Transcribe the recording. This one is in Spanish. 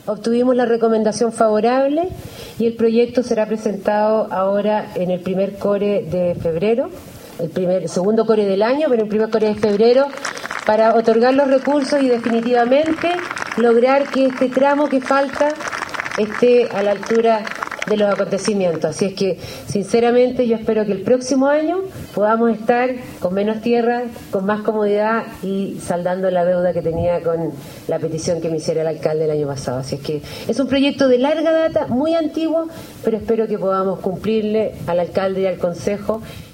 obtuvimos la recomendación favorable y el proyecto será presentado ahora en el primer core de febrero, el segundo core del año, pero el primer core de febrero, para otorgar los recursos y definitivamente lograr que este tramo que falta esté a la altura de los acontecimientos. Así es que, sinceramente, yo espero que el próximo año podamos estar con menos tierra, con más comodidad y saldando la deuda que tenía con la petición que me hiciera el alcalde el año pasado. Así es que es un proyecto de larga data, muy antiguo, pero espero que podamos cumplirle al alcalde y al consejo